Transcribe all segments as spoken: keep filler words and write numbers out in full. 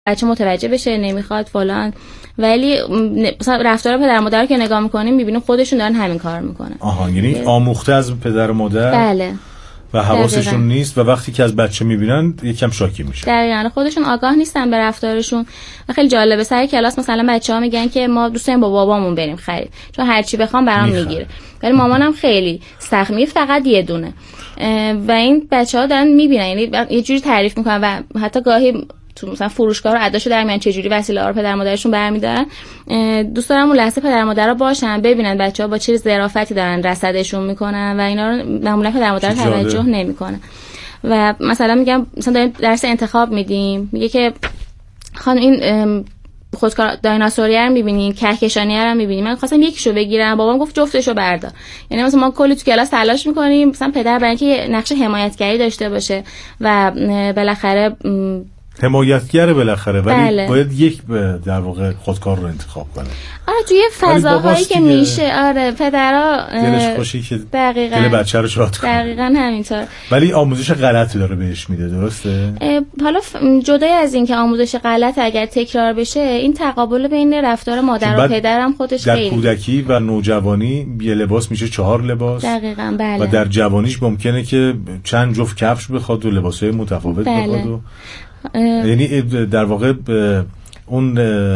بچه متوجه بشه، نمیخواد فلان. ولی مثلا رفتار پدر و مادر رو که نگاه میکنیم میبینیم خودشون دارن همین کار میکنن. آها، یعنی آموخته از پدر و مادر. بله. و حواسشون نیست و وقتی که از بچه میبینن یکم شاکی میشه. دقیقاً خودشون آگاه نیستن به رفتارشون. و خیلی جالبه سر کلاس مثلا بچه‌ها میگن که ما دوست داریم با بابامون بریم خرید چون هر چی بخوام برام میگیره، ولی مامانم خیلی سخت میگه فقط یه دونه. و این بچه‌ها دارن میبینن، یعنی یه جوری تعریف میکنن و حتی گاهی تو مثلا فروشگاه رو اداشو در میان چه جوری وسیله رو پدر مادرشون برمی‌دارن. دوست دارم اون لحظه پدر مادرها باشن، ببینن بچه‌ها با چه ظرافتی دارن رصدشون میکنن و اینا رو معمولا پدر مادر توجه نمیکنه. و مثلا میگم مثلا داریم درس انتخاب میدیم، میگه که خانم این خودکار دایناسوریه رو می‌بینین، کهکشانیه رو می‌بینین، من خواستم یکیشو بگیرم، بابام گفت جفتشو بردار. یعنی مثلا ما کلی تو کلاس تلاش می‌کنیم مثلا پدر برای اینکه نقش حمایتگری داشته باشه و بالاخره حمایتگر بالاخره، ولی بله. باید یک در واقع خودکار رو انتخاب کنه. آره توی فضاهایی که میشه آره پدرها دلش خوشی که دقیقاً دل بچه رو شاد کنه. دقیقاً همینطور. ولی آموزش غلطی داره بهش میده، درسته؟ حالا جدای از این که آموزش غلط اگر تکرار بشه، این تقابل بین رفتار مادر و پدر هم خودش در خیلی در کودکی و نوجوانی یه لباس میشه چهار لباس. دقیقاً بله. و در جوانیش ممکنه که چند جفت کفش بخواد و لباسای متفاوت بله. بخواد و یعنی در واقع اون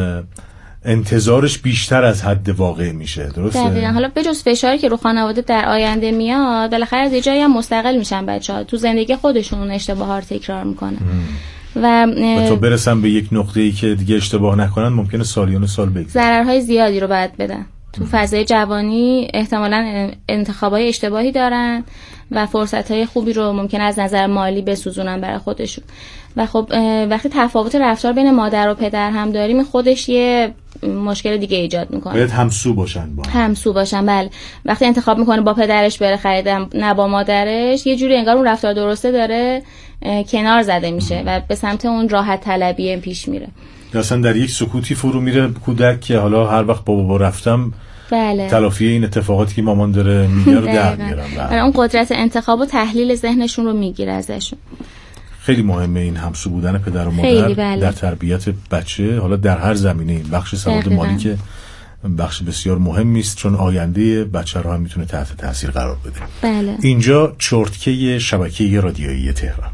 انتظارش بیشتر از حد واقع میشه، درسته؟ دقیقاً. حالا به جز فشاری که رو خانواده در آینده میاد، بالاخره از یه جایی هم مستقل میشن بچه‌ها، تو زندگی خودشون اشتباهات تکرار میکنن و, و تا برسن به یک نقطه‌ای که دیگه اشتباه نکنن ممکنه سالیان سال بگذره. ضررهای زیادی رو باید بدن. تو فضای جوانی احتمالاً انتخابای اشتباهی دارن و فرصت‌های خوبی رو ممکنه از نظر مالی بسوزونن برای خودشون. و خب وقتی تفاوت رفتار بین مادر و پدر هم داریم، خودش یه مشکل دیگه ایجاد میکنه. باید همسو باشن با همسو باشن بله. وقتی انتخاب میکنه با پدرش بره خریدم نه با مادرش، یه جوری انگار اون رفتار درسته داره کنار زده میشه و به سمت اون راحت طلبی پیش میره. اصلا در یک سکوتی فرو میره کودک که حالا هر وقت بابا با رفتم بله. تلافی این اتفاقاتی که مامان داره میگه رو در میارن. اون قدرت انتخاب و تحلیل ذهنشون رو میگیره ازشون. خیلی مهمه این همسو بودن پدر و مادر بله. در تربیت بچه، حالا در هر زمینه. این بخش سواد مالی که بخش بسیار مهمی است چون آینده بچه رو هم میتونه تحت تاثیر قرار بده. بله. اینجا چرتکه شبکه رادیویی تهران.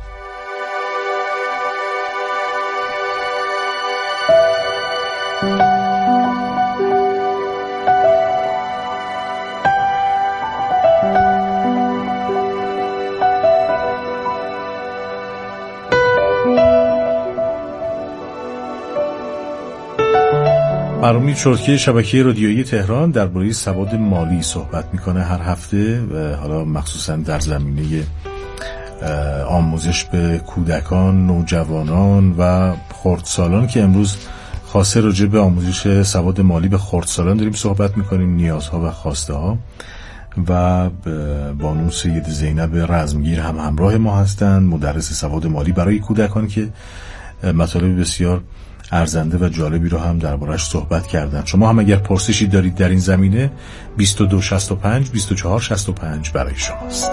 برنامه چرتکه شبکه رادیویی تهران درباره سواد مالی صحبت میکنه هر هفته و حالا مخصوصا در زمینه آموزش به کودکان، نوجوانان و خردسالان که امروز خاصه راجع به آموزش سواد مالی به خردسالان داریم صحبت میکنیم، نیازها و خواسته ها. و بانو سید زینب رزمگیر هم همراه ما هستند، مدرس سواد مالی برای کودکان که مطالب بسیار ارزنده و جالبی رو هم دربارش صحبت کردن. شما هم اگر پرسشی دارید در این زمینه بیست و دو شصت و پنج بیست و چهار شصت و پنج برای شماست.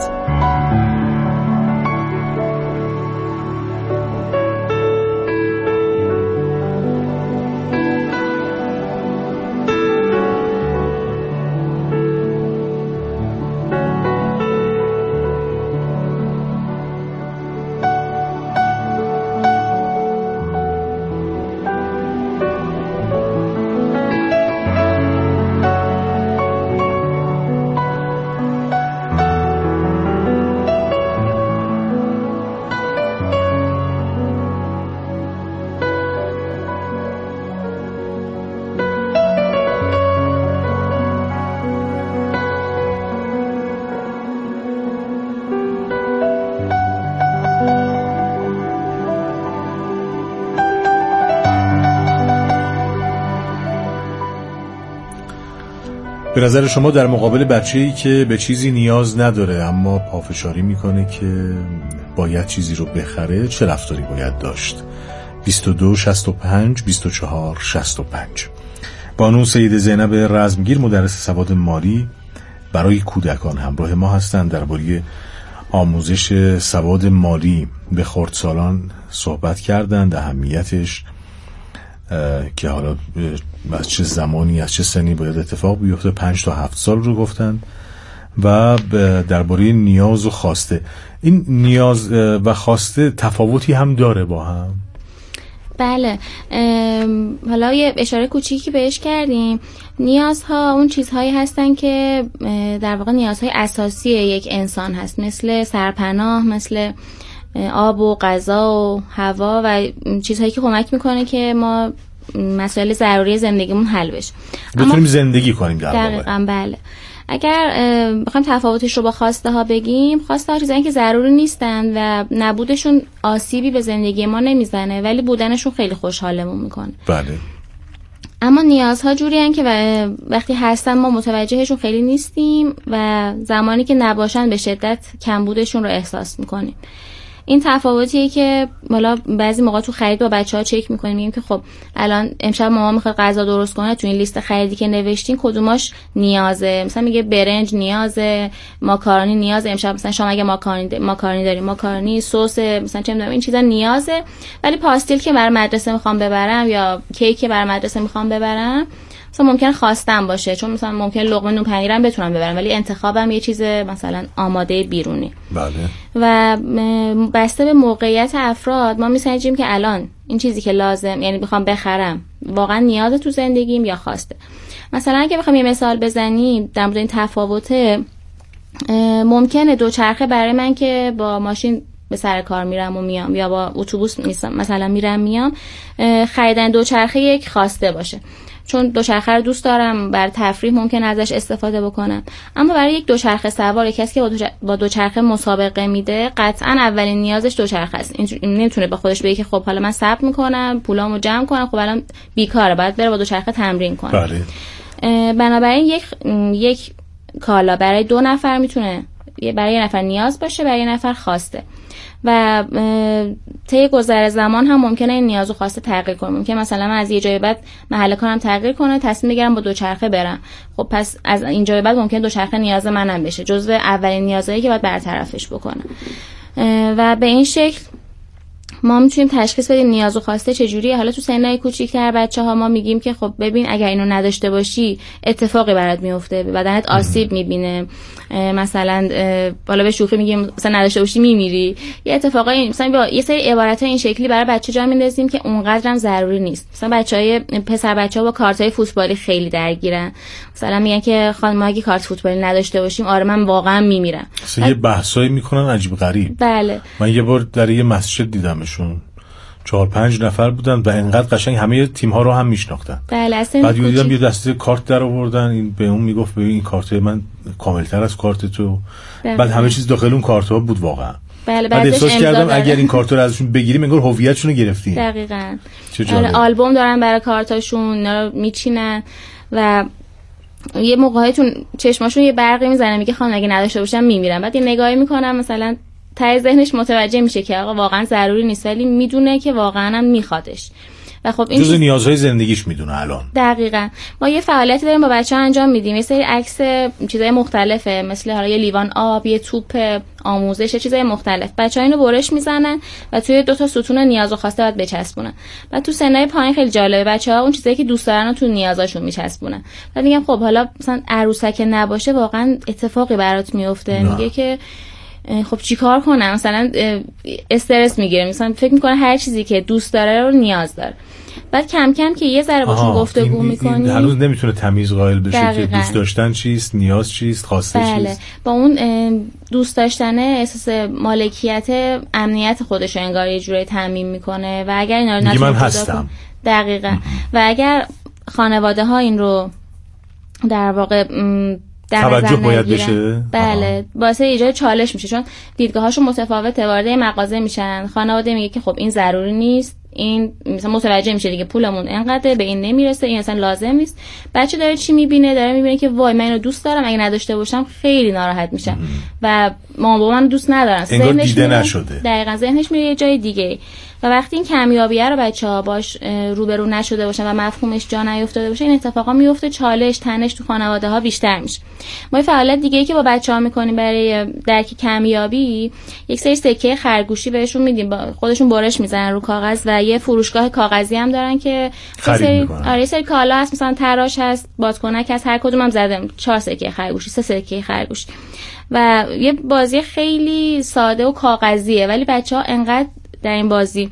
به نظر شما در مقابل بچه‌ای که به چیزی نیاز نداره اما پافشاری میکنه که باید چیزی رو بخره چه رفتاری باید داشت؟ بیست و دو شصت و پنج بیست و چهار شصت و پنج. بانو سید زینب رزمگیر مدرس سواد مالی برای کودکان همراه ما هستند. درباره آموزش سواد مالی به خردسالان صحبت کردند، اهمیتش که حالا از چه زمانی از چه سنی باید اتفاق بیفته، پنج تا هفت سال رو گفتن. و درباره نیاز و خواسته، این نیاز و خواسته تفاوتی هم داره با هم؟ بله، حالا یه اشاره کوچیکی بهش کردیم. نیازها اون چیزهایی هستن که در واقع نیازهای اساسی یک انسان هست، مثل سرپناه، مثل آب و غذا و هوا و چیزهایی که کمک میکنه که ما مسائل ضروری زندگیمون حل بشه، بتونیم زندگی کنیم در واقع. دقیقاً بله. اگر بخوایم تفاوتش رو با خواسته ها بگیم، خواسته ها چیزایی که ضروری نیستن و نبودشون آسیبی به زندگی ما نمیزنه، ولی بودنشون خیلی خوشحالمون میکنه. بله. اما نیازها جوری هن که وقتی هستن ما متوجهشون خیلی نیستیم و زمانی که نباشن به شدت کمبودشون رو احساس میکنیم. این تفاوتیه که والا بعضی موقع تو خرید با بچه‌ها چک می‌کنیم، میگیم که خب الان امشب ماما میخواد غذا درست کنه، تو این لیست خریدی که نوشتین کدوماش نیازه؟ مثلا میگه برنج نیازه، ماکارونی نیازه، امشب مثلا شما اگه ماکارونی ماکارونی داریم، ماکارونی سس مثلا چه می‌دونم این چیزا نیازه، ولی پاستیل که برای مدرسه میخوام ببرم یا کیک که برای مدرسه میخوام ببرم مثلا ممکن خواستم باشه، چون مثلا ممکن لقمه نون پنیرم بتونم ببرم، ولی انتخابم یه چیز مثلا آماده بیرونی. بله. و بسته به موقعیت افراد ما میسنجیم که الان این چیزی که لازم یعنی بخوام بخرم واقعا نیاز تو زندگیم یا خواسته. مثلا اگه بخوام یه مثال بزنیم در مورد این تفاوته، ممکنه دوچرخه برای من که با ماشین به سر کار میرم و میام یا با اتوبوس مثلا میرم میام، خریدن دوچرخه یک خواسته باشه، چون دوچرخه رو دوست دارم، برای تفریح ممکن ازش استفاده بکنم. اما برای یک دوچرخه سوار، کسی که با دوچرخه مسابقه میده، قطعا اولین نیازش دوچرخه است. این نمیتونه با خودش بگه که خب حالا من صبر میکنم پولامو جمع کنم، خب الان بیکاره، باید بره با دوچرخه تمرین کنه. بله. بنابراین یک یک کالا برای دو نفر میتونه برای یه نفر نیاز باشه، برای یه نفر خواسته. و طی گذر زمان هم ممکنه این نیاز و خواسته تغییر کنه. ممکنه مثلا من از یه جای بعد محل کارم تغییر کنه، تصمیم بگیرم با دوچرخه برم. خب پس از این جای بعد ممکنه دوچرخه نیاز منم بشه، جزو اولین نیازایی که باید برطرفش بکنم. و به این شکل ما میتونیم تشخیص بدیم نیاز و خواسته چجوریه. حالا تو سنای کوچیک‌تر بچه‌ها ما میگیم که خب ببین اگر اینو نداشته باشی اتفاقی برات میفته، بدنت آسیب میبینه، مثلا بالا به شوخی میگیم مثلا نداشته باشی میمیری. یه اتفاقای مثلا با یه سری عبارت‌های این شکلی برای بچه جا میندازیم که اونقدرم ضروری نیست. مثلا بچهای پسر بچه‌ها با کارت‌های فوتبالی خیلی درگیرن، مثلا میگن که خانم ما اگه کارت فوتبالی نداشته باشیم آره من واقعا میمیرم. مثلا یه بحثایی میکنن عجیب غریب. بله. من یه بار در یه مسجد دیدمشون، چهار پنج نفر بودن و انقدر قشنگ همه تیم ها رو هم میشناختن. بله اصلا بعد دیدم یه دسته کارت در آوردن، این به اون میگفت ببین این کارت من کاملتر از کارت تو. بله. بعد همه چیز داخل اون کارت ها بود واقعا. بله. بعد احساس کردم اگر این کارت رو ازشون بگیریم انگار هویتشون رو گرفتیم. دقیقاً. آلبوم دارن برای کارتاشون، اینا رو میچینن و یه موقعیتون چشماشون یه برقی میزنه، میگه خانم اگه نداشته باشم میمیرم. بعد یه نگاهی میکنم مثلا ته ذهنش متوجه میشه که آقا واقعا ضروری نیست، ولی میدونه که واقعا هم میخوادش. و خب این جزء نیازهای زندگیش میدونه الان. دقیقاً. ما یه فعالیتی داریم با بچه‌ها انجام میدیم، یه سری عکس چیزای مختلفه، مثل حالا یه لیوان آب، یه توپ آموزش، چیزای مختلف. بچه‌ها اینو برش میزنن و توی دو تا ستون نیاز و خواسته باید بچسبونن. و تو سنای پایین خیلی جالبه، بچه‌ها اون چیزایی که دوست دارن رو تو نیازاشون میچسبونن. بعد میگم خب حالا مثلا عروسک نباشه واقعا اتفاقی برات میفته. میگه که خب چیکار کنم، مثلا استرس میگیره، مثلا فکر میکنه هر چیزی که دوست داره رو نیاز داره. بعد کم کم که یه ذره باشون گفتگو میکنی هنوز نمیتونه تمیز قائل بشه دقیقا. که دوست داشتن چیست، نیاز چیست، خواسته بله. چیست. با اون دوست داشتن احساس مالکیت، امنیت خودش رو انگار یه جوری تامین میکنه و اگر اینا رو نتونه من هستم. دقیقاً. و اگر خانواده ها این رو در واقع توجه باید بشه، بله واسه ایجاد چالش میشه، چون دیدگاهاشون متفاوته. وارد مغازه میشن، خانواده میگه که خب این ضروری نیست، این مثلا متوجه میشه دیگه پولمون اینقدره، به این نمیرسه، این اصلا لازم نیست. بچه داره چی میبینه؟ داره میبینه که وای من اینو دوست دارم، اگه نداشته باشم خیلی ناراحت میشم و مامان بابام دوست ندارن. انگار دیده نشده. دقیقاً ذهنش میره یه جای دیگه و وقتی این کمیابیه رو بچه‌ها باش روبرو نشده باشن و مفهومش جا نیافتاده باشه، این اتفاقا میفته، چالش تنش تو خانواده‌ها بیشتر میشه. ما فعالیت دیگه‌ای که با بچه‌ها می‌کنیم برای درک کمیابی، یک سری سکه خرگوشی بهشون میدیم، خودشون برش میزنن رو کاغذ و یه فروشگاه کاغذی هم دارن که سری آره سری کالا هست، مثلا تراش هست، بادکنک هست، هر کدوم هم زدم چهار سکه خرگوشی، سه سکه خرگوشی و یه بازی خیلی ساده و کاغذیه، ولی بچه‌ها انقدر در این بازی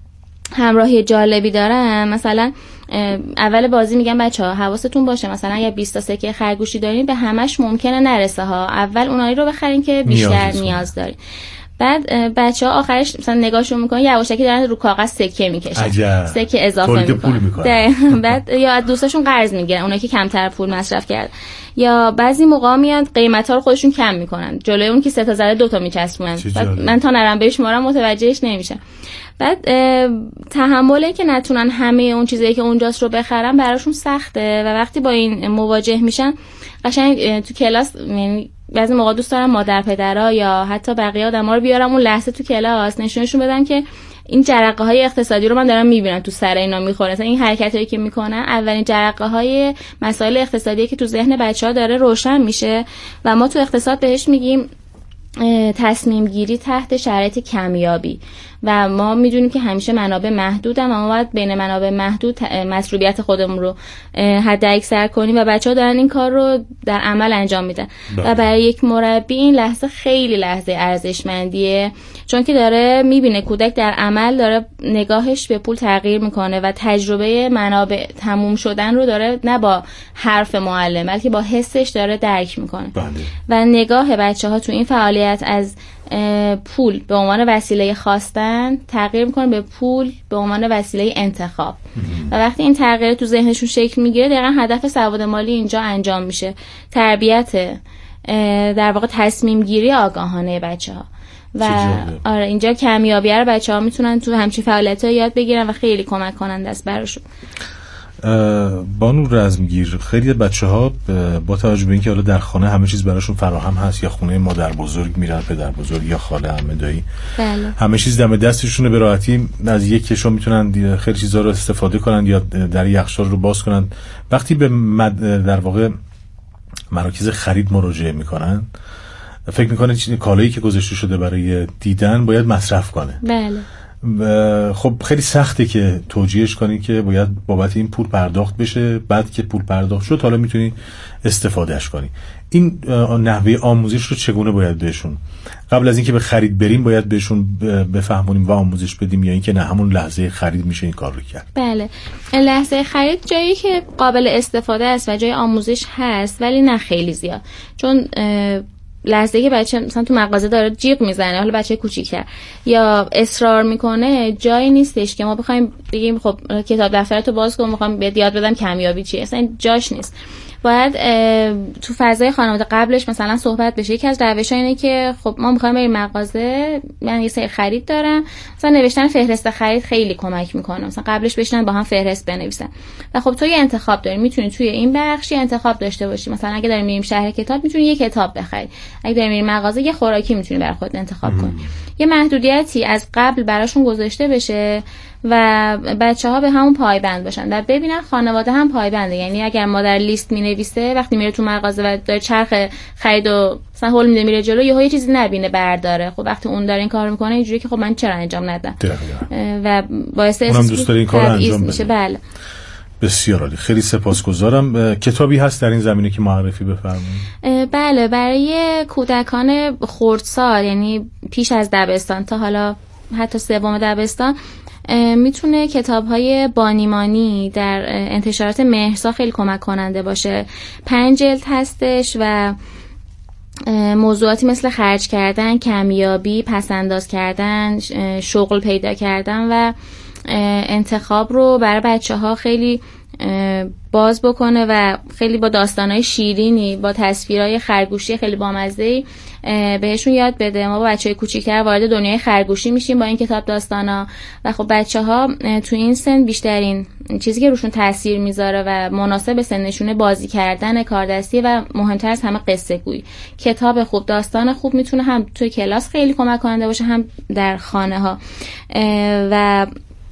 همراهی جالبی دارن. مثلا اول بازی میگم بچه‌ها حواستون باشه مثلا یا بیست تا سکه خرگوشی دارین به همش ممکنه نرسه ها، اول اونایی رو بخرین که بیشتر نیاز, نیاز دارین. بعد بچه‌ها آخرش مثلا نگاهشون میکنن یواشکی دارن رو کاغذ سکه میکشن، سکه اضافه میکنن، بعد یا از دوستاشون قرض میگیرن اونایی که کمتر پول مصرف کردن، یا بعضی موقع میاد قیمتا رو خودشون کم میکنن جلوی اون که سه تا زده دو تا میچسبونن، من تا نرم بشمارم متوجهش نمیشم. بعد تحمله که نتونن همه اون چیزایی که اونجاست رو بخرن براشون سخته و وقتی با این مواجه میشن قشنگ تو کلاس، یعنی بعضی موقع دوست دارم مادر پدرها یا حتی بقیه آدما رو بیارم اون لحظه تو کلاس نشونشون بدم که این جرقه های اقتصادی رو من دارم میبینم تو سر اینا میخوره، مثلا این حرکتایی که میکنن اولین جرقه های مسائل اقتصادی که تو ذهن بچه‌ها داره روشن میشه و ما تو اقتصاد بهش میگیم تصمیم گیری تحت شرایط کمیابی و ما میدونیم که همیشه منابع محدودن و ما باید بین منابع محدود مسئولیت خودمون رو حد اکثر کنیم و بچه‌ها دارن این کار رو در عمل انجام میدن و برای یک مربی این لحظه خیلی لحظه ارزشمندیه، چون که داره میبینه کودک در عمل داره نگاهش به پول تغییر میکنه و تجربه منابع تموم شدن رو داره نه با حرف معلم بلکه با حسش داره درک میکنه. بله. و نگاه بچه‌ها تو این فعالیت از پول به عنوان وسیله خواستن تغییر میکنه به پول به عنوان وسیله انتخاب و وقتی این تغییر تو ذهنشون شکل میگیره دقیقا هدف سواد مالی اینجا انجام میشه، تربیت در واقع تصمیم گیری آگاهانه بچه ها و آره اینجا کمیابی رو بچه ها میتونن تو همچین فعالیت ها یاد بگیرن و خیلی کمک کننده است براشون. بانو رزمگیر، خیلی بچه ها با توجه به اینکه حالا در خانه همه چیز براشون فراهم هست یا خونه مادر بزرگ میرن، پدر بزرگ یا خاله عمه دایی، بله. همه چیز دم دستشونه، به راحتی از یک کشو میتونن خیلی چیزا رو استفاده کنن یا در یخچال رو باز کنن. وقتی به مد... در واقع مراکز خرید مراجعه میکنن فکر میکنه چیزی کالایی که گذاشته شده برای دیدن باید مصرف کنه. بله. خب خیلی سخته که توجیهش کنی که باید بابت این پول پرداخت بشه، بعد که پول پرداخت شد حالا میتونی استفادهش کنی. این نحوه آموزش رو چگونه باید بهشون قبل از اینکه به خرید بریم باید بهشون بفهمونیم و آموزش بدیم یا اینکه نه همون لحظه خرید میشه این کار رو کرد؟ بله، لحظه خرید جایی که قابل استفاده است و جای آموزش هست ولی نه خیلی زیاد، چون لحظه‌ای که بچه مثلا تو مغازه داره جیغ میزنه، حالا بچه کوچیک‌تر یا اصرار میکنه، جایی نیستش که ما بخوایم بگیم خب کتاب دفترتو باز کن میخوام بهت یاد بدم کمیابی چیه، اصلا جاش نیست. باید تو فضای خانواده قبلش مثلا صحبت بشه. یکی از روش‌ها اینه که خب ما می‌خوایم بریم مغازه، من یه سری خرید دارم، مثلا نوشتن فهرست خرید خیلی کمک میکنه، مثلا قبلش بشینن با هم فهرست بنویسن و خب تو یه انتخاب داری، میتونی توی این بخش یه انتخاب داشته باشی، مثلا اگه داریم میریم شهر کتاب میتونی یه کتاب بخری، اگه داریم میریم مغازه یه خوراکی میتونی برای خودت انتخاب کنی. یه محدودیتی از قبل براشون گذاشته بشه و بچه‌ها به همون پایبند باشن و ببینن خانواده هم پایبنده. یعنی اگر مادر لیست مینویسه وقتی میره تو مغازه و داره چرخ خرید و مثلا هول میده میره جلو یهو یه چیزی نبینه برداره، خب وقتی اون داره این کارو میکنه اینجوری که خب من چرا انجام ندم و باعث اونم دوست داره این کارو انجام بده. بله بسیار عالی، خیلی سپاسگزارم. کتابی هست در این زمینه که معرفی بفرمایید؟ بله، برای کودکان خردسال یعنی پیش از دبستان تا حالا حتی سوم دبستان میتونه کتاب‌های بانیمانی در انتشارات مهرسا خیلی کمک کننده باشه. پنج جلد هستش و موضوعاتی مثل خرج کردن، کمیابی، پسنداز کردن، شغل پیدا کردن و انتخاب رو برای بچه‌ها خیلی باز بکنه و خیلی با داستانای شیرینی با تصویرهای خرگوشی خیلی بامزه‌ای بهشون یاد بده. ما با بچه‌های کوچیک‌تر وارد دنیای خرگوشی میشیم با این کتاب داستانا و خب بچه‌ها تو این سن بیشترین چیزی که روشون تاثیر میذاره و مناسب سنشون بازی کردن، کاردستی و مهمتر از همه قصه گویی. کتاب خوب، داستان خوب میتونه هم توی کلاس خیلی کمک کننده باشه، هم در خانه ها. و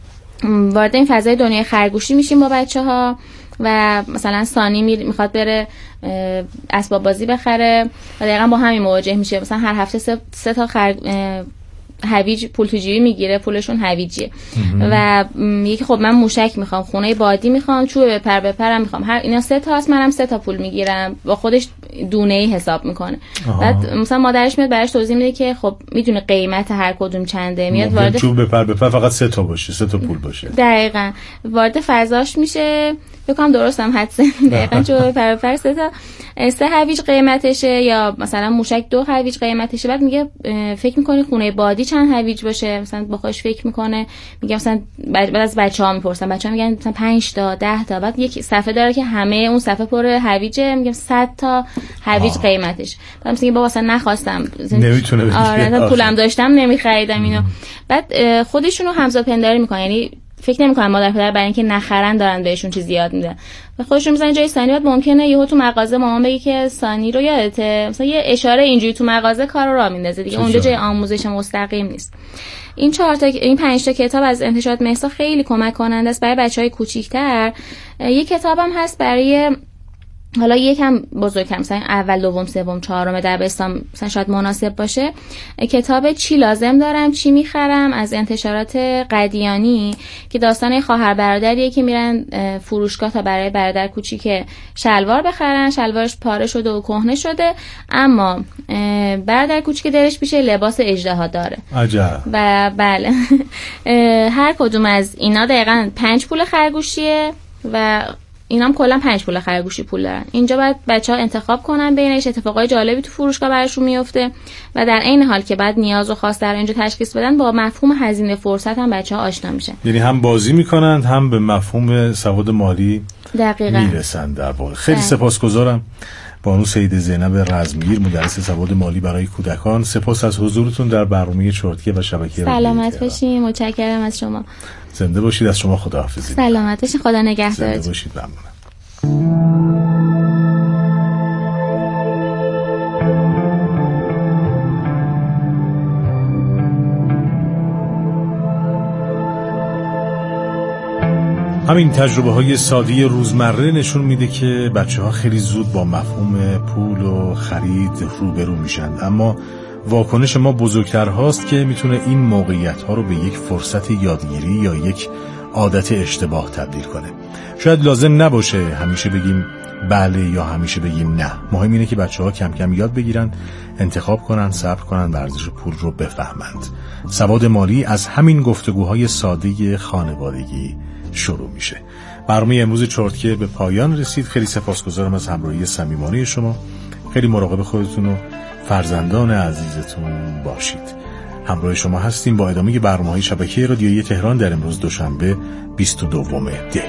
وارد این فضای دنیای خرگوشی میشیم با بچه ها و مثلا سانی میخواد بره اسباب بازی بخره و دقیقا با همین مواجه میشه. مثلا هر هفته سه, سه تا خر... هویج پول تو جیبی میگیره، پولشون هویجیه و یکی خب من موشک میخوام، خونه بادی میخوام، چوب بپر بپرم میخوام، هر اینا سه تا هست، منم سه تا پول میگیرم، با خودش دونه‌ای حساب میکنه. بعد مثلا مادرش میاد براش توضیح میده که خب میدونه قیمت هر کدوم چنده، میاد وارد چوب بپر بپر فقط سه تا باشه، سه تا پول باشه. دقیقاً وارد فضاش میشه. بکنم درستم حدس دقیقاً چوب بپر بپر سه تا سه هویج قیمتشه، یا مثلا موشک دو هویج قیمتشه. بعد میگه فکر میکنی خونه بادی چند هویج باشه؟ مثلا با خودش فکر میکنه، میگه مثلا بعد از بچه‌ها میپرسن، بچه‌ها میگن مثلا پنج تا ده تا. بعد یک صفحه داره که همه اون صفحه پر هویجه، میگم صد تا هویج قیمتش. بعد میگه بابا اصلا نخواستم، نمیتونه بگه، آره پولم داشتم نمیخریدم اینو. بعد خودشونو همزاد پنداری میکنن، یعنی فکر نمی‌کنم مادر پدر برای اینکه نخرن دارن بهشون چیزی یاد میدن و خودشون میزنن جای سانی. بعد ممکنه یهو تو مغازه مامان بگه که سانی رو یادته، مثلا یه اشاره اینجوری تو مغازه کارو راه میندازه دیگه، اونجا جای آموزش مستقیم نیست. این چهار تا این پنج تا کتاب از انتشارات مهسا خیلی کمک کننده است برای بچهای کوچیک‌تر. یه کتابم هست برای حالا یکم بزرگتر، مثلا اول، دوم، سوم، چهارم دبستان مثلا شاید مناسب باشه. کتاب چی لازم دارم چی میخرم از انتشارات قدیانی که داستان خواهر برادریه که میرن فروشگاه تا برای برادر کوچیک شلوار بخرن، شلوارش پاره شده و کهنه شده، اما برادر کوچیک دلش پیشه لباس اژدها داره. عجب. و بله هر کدوم از اینا دقیقاً پنج پول خرگوشیه و اینام کلا پنج پول خرگوشی پول دارن. اینجا باید بچه‌ها انتخاب کنن بینش، اتفاقای جالبی تو فروشگاه براشون میفته و در عین حال که بعد نیاز و خواست در اینجا تشخیص بدن، با مفهوم هزینه فرصت هم بچه‌ها آشنا میشن. یعنی هم بازی میکنن هم به مفهوم سواد مالی دقیقاً میرسن. در واقع خیلی سپاسگزارم بانو سید زینب رزمگیر، مدرس سواد مالی برای کودکان. سپاس از حضورتون در برنامه چرتکه و شبکه. سلامت باشین، متشکرم از شما. زنده باشید. از شما خداحافظی. سلامت باشین، خدا نگهدارتون. زنده باشید. ممنونم. همین تجربه های ساده روزمره نشون میده که بچه ها خیلی زود با مفهوم پول و خرید روبرو میشن، اما واکنش ما بزرگتر هاست که میتونه این موقعیت ها رو به یک فرصت یادگیری یا یک عادت اشتباه تبدیل کنه. شاید لازم نباشه همیشه بگیم بله یا همیشه بگیم نه. مهم اینه که بچه ها کم کم یاد بگیرن، انتخاب کنن، صبر کنن، ارزش پول رو بفهمند. سواد مالی از همین گفتگوهای ساده خانوادگی شروع میشه. برنامه امروز چرتکه به پایان رسید. خیلی سپاسگزارم از همراهی صمیمانه شما. خیلی مراقب خودتون و فرزندان عزیزتون باشید. همراه شما هستیم با ادامه برنامه‌های شبکه رادیویی تهران در امروز دوشنبه بیست و دوم دی.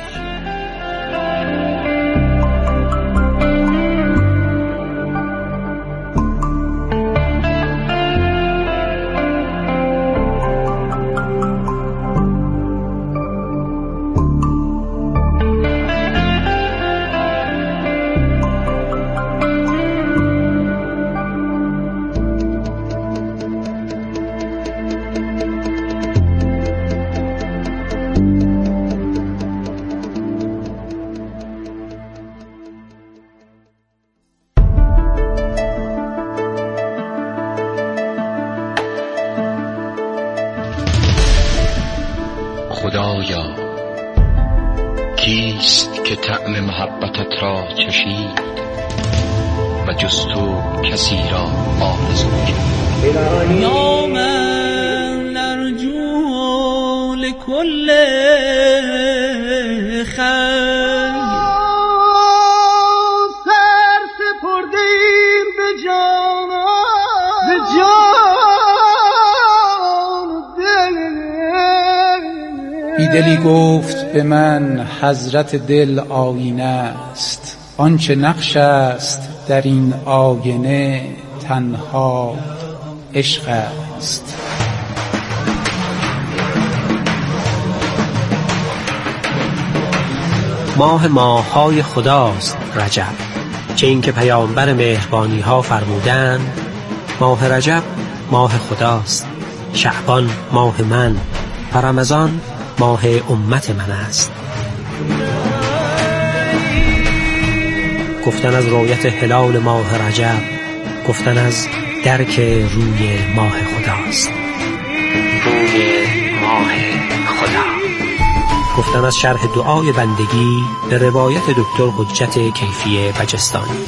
خدایا کیست که طعم محبتت را چشید و جز تو کسی را آرزو کرد. یا من نرجو لکل خیر سر سپردیم به جان به جان بیدلی گفت به من حضرت دل آینه است، آنچه نقش است در این آینه تنها عشق است. ماه ماه‌های خداست رجب، چه اینکه پیامبر مهربانی ها فرمودند ماه رجب ماه خداست، شعبان ماه من و رمضان ماه امت من است. گفتن از رؤیت هلال ماه رجب، گفتن از درک روی ماه خداست، روی ماه خدا. گفتن از شرح دعای بندگی به روایت دکتر حجت کیفی بجستانی.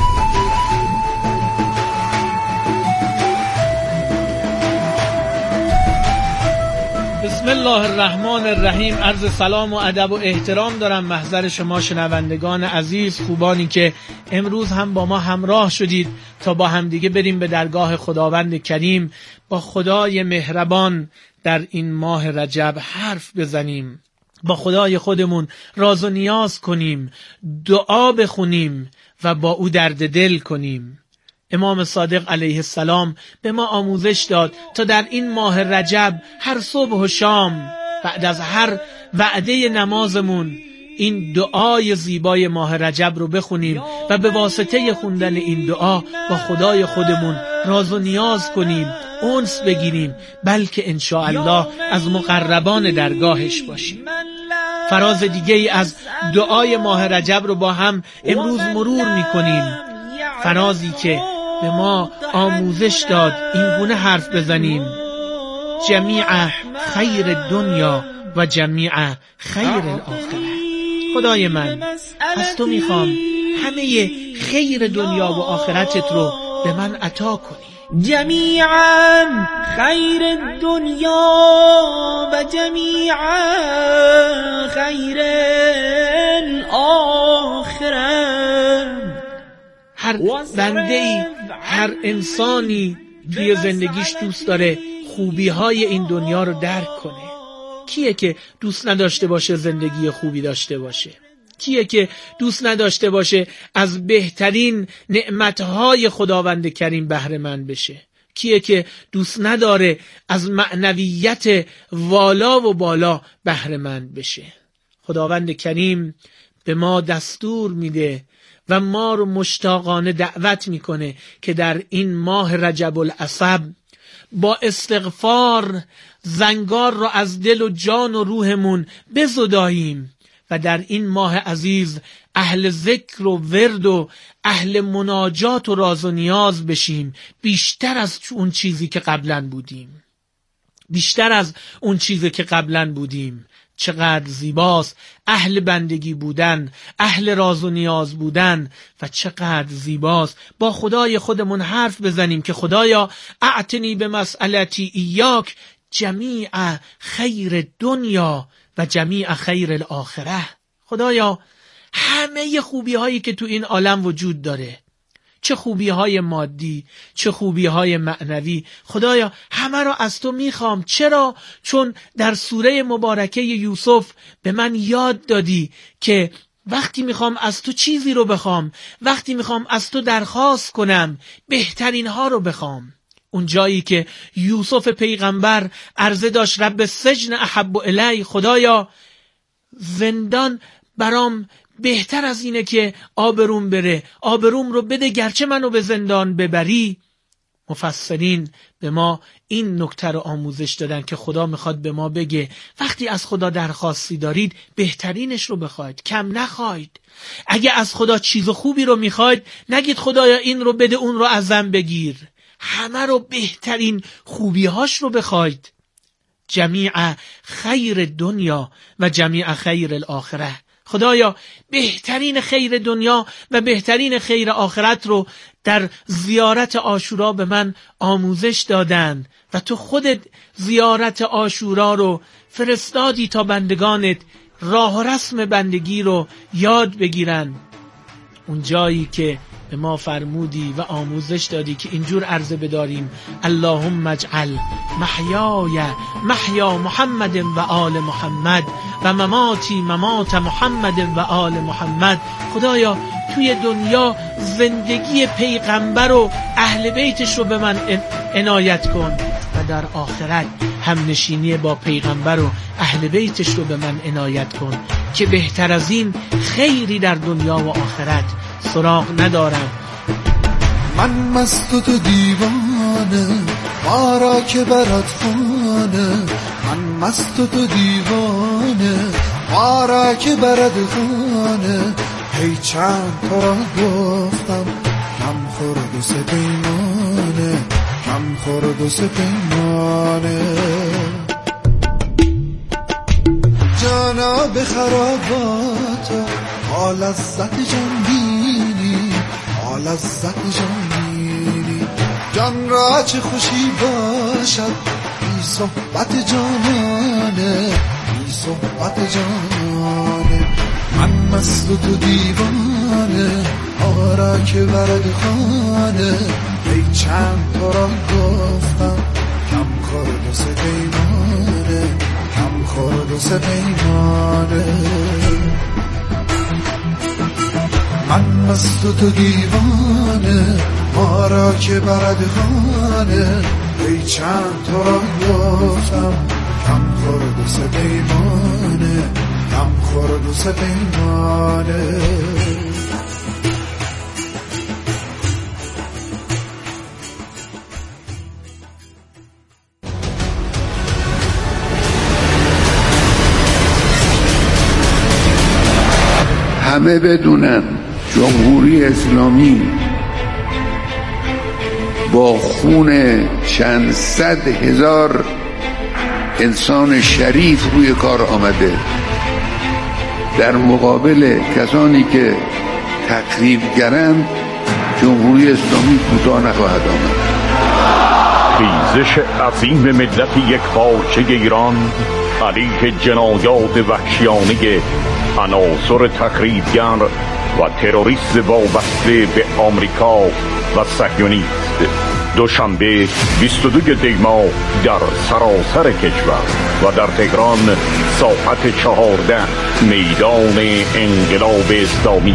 بسم الله الرحمن الرحیم. عرض سلام و ادب و احترام دارم محضر شما شنوندگان عزیز، خوبانی که امروز هم با ما همراه شدید تا با همدیگه بریم به درگاه خداوند کریم، با خدای مهربان در این ماه رجب حرف بزنیم، با خدای خودمون راز و نیاز کنیم، دعا بخونیم و با او درد دل کنیم. امام صادق علیه السلام به ما آموزش داد تا در این ماه رجب هر صبح و شام بعد از هر وعده نمازمون این دعای زیبای ماه رجب رو بخونیم و به واسطه خوندن این دعا با خدای خودمون راز و نیاز کنیم، انس بگیریم، بلکه انشاءالله از مقربان درگاهش باشیم. فراز دیگه ای از دعای ماه رجب رو با هم امروز مرور میکنیم، فرازی که به ما آموزش داد این گونه حرف بزنیم: جمیع خیر دنیا و جمیع خیر الاخره. خدای من، از تو میخوام همه خیر دنیا و آخرتت رو به من عطا کنی. جمیعا خیر دنیا و جمیعا خیر الاخره. هر بنده‌ای، هر انسانی توی زندگیش دوست داره خوبی‌های این دنیا رو درک کنه. کیه که دوست نداشته باشه زندگی خوبی داشته باشه؟ کیه که دوست نداشته باشه از بهترین نعمتهای خداوند کریم بهره مند بشه؟ کیه که دوست نداره از معنویت والا و بالا بهره مند بشه؟ خداوند کریم به ما دستور میده و ما رو مشتاقانه دعوت میکنه که در این ماه رجب العصب با استغفار زنگار رو از دل و جان و روحمون بزداییم و در این ماه عزیز اهل ذکر و ورد و اهل مناجات و راز و نیاز بشیم، بیشتر از اون چیزی که قبلا بودیم، بیشتر از اون چیزی که قبلا بودیم. چقدر زیباست اهل بندگی بودن، اهل راز و نیاز بودن، و چقدر زیباست با خدای خودمون حرف بزنیم که خدایا اعتنی به مسئلتی ایاک جمیع خیر دنیا و جمیع خیر الاخره. خدایا همه خوبی هایی که تو این عالم وجود داره، چه خوبی های مادی چه خوبی های معنوی، خدایا همه را از تو میخوام. چرا؟ چون در سوره مبارکه یوسف به من یاد دادی که وقتی میخوام از تو چیزی رو بخوام، وقتی میخوام از تو درخواست کنم، بهترین ها رو بخوام. اون جایی که یوسف پیغمبر عرضه داشت رب سجن احب الی، خدایا زندان برام بهتر از اینه که آبروم بره، آبروم رو بده گرچه منو به زندان ببری. مفسرین به ما این نکته رو آموزش دادن که خدا میخواد به ما بگه وقتی از خدا درخواستی دارید بهترینش رو بخواید، کم نخواید. اگه از خدا چیز خوبی رو میخواید نگید خدایا این رو بده اون رو ازم بگیر، همه رو بهترین خوبیهاش رو بخواید. جمیع خیر دنیا و جمیع خیر الاخره. خدایا بهترین خیر دنیا و بهترین خیر آخرت رو در زیارت عاشورا به من آموزش دادن و تو خودت زیارت عاشورا رو فرستادی تا بندگانت راه و رسم بندگی رو یاد بگیرن. اون جایی که به ما فرمودی و آموزش دادی که اینجور عرضه بداریم: اللهم اجعل محیای محیا محمد و آل محمد و مماتی ممات محمد و آل محمد. خدایا توی دنیا زندگی پیغمبر و اهل بیتش رو به من عنایت کن و در آخرت هم نشینی با پیغمبر و اهل بیتش رو به من عنایت کن. که بهتر از این خیری در دنیا و آخرت سراغ ندارم. من مست و تو دیوانه، ما را که برات خانه. من مست و تو دیوانه، ما را که برات خانه. هی چند تو را گفتم کم خورد و سه پیمانه، کم خورد و سه پیمانه. جانا به خراباتا حال لذت جان بینی، حال لذت جان بینی. جان را چه خوشی باشد بی صحبت جانانه، بی صحبت جانانه. من مست و تو دیوانه، آرا که ورد خانه. ای چند تو را گفتم کم خورد و سه پیمانه، کم خورد و سه پیمانه. من مست و تو دیوانه، ما را که برد خانه. ای چند تو را گفتم کم خورد و سه پیمانه، کم خورد و سه پیمانه. همه بدونن جمهوری اسلامی با خون چند صد هزار انسان شریف روی کار آمده، در مقابل کسانی که تخریبگرند جمهوری اسلامی کوتاه نخواهد آمد. خیزش عظیم ملت یک پارچه ایران علیه جنایات وحشیانه عناصر تخریبگر و تروریست وابسته به آمریکا و صهیونیست دوشنبه بیست و دو دی ماه در سراسر کشور و در تهران ساعت چهارده میدان انقلاب اسلامی.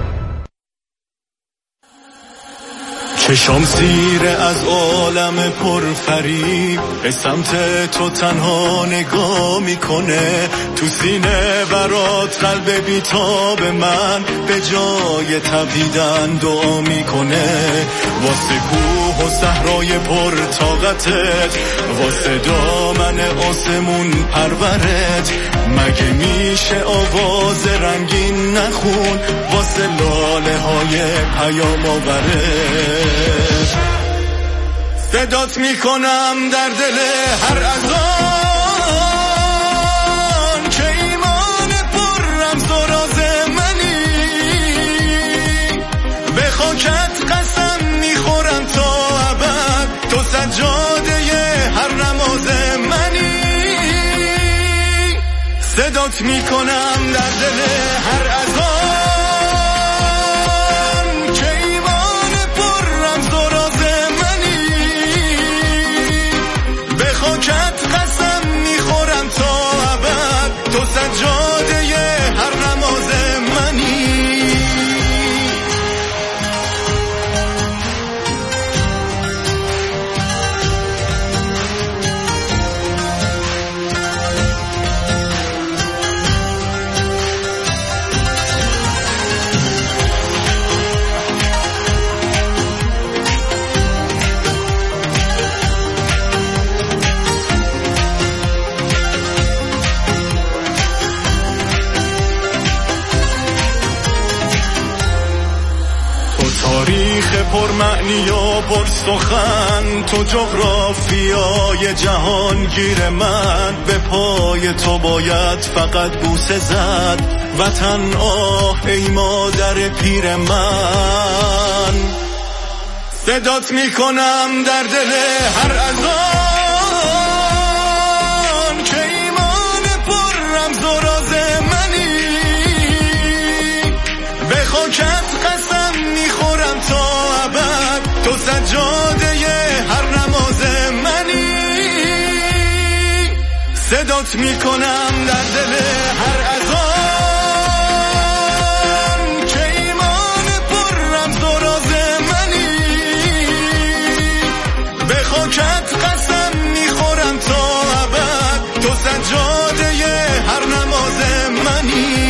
چشام سیره از عالم پرفریب، به سمت تو تنها نگاه میکنه. تو سینه برات قلب بیتاب من به جای تپیدن دعا میکنه. واسه کوه و صحرای پرطاقتت، واسه دامن آسمون پرورت. مگه میشه آواز رنگین نخون واسه لاله های پیام آورت؟ صدات میکنم در دل هر اذان که ایمان پر رمز و راز منی. به خاکت قسم میخورم تا ابد تو سجاده هر نماز منی. صدات میکنم در دل هر اذان تو سجاده هر نماز منی. تاریخ پرمعنی و پرسخن، تو جغرافیای جهانگیر من. به پای تو باید فقط بوسه زد وطن آه ای مادر پیر من. صدات میکنم در دل هر اذان که ایمان پر رمز و راز منی. به خاکت قسم میخورم تا ابد تو سجاده هر نماز منی. صدات میکنم در دل هر اذان که ایمان پر رمز و راز منی. به خاکت قسم میخورم تا ابد تو سجاده هر نماز منی.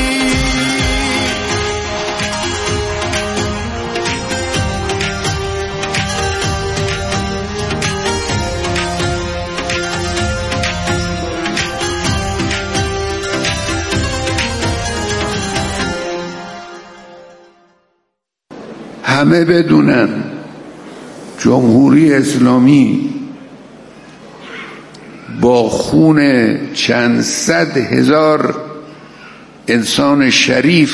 همه بدونن جمهوری اسلامی با خون چند صد هزار انسان شریف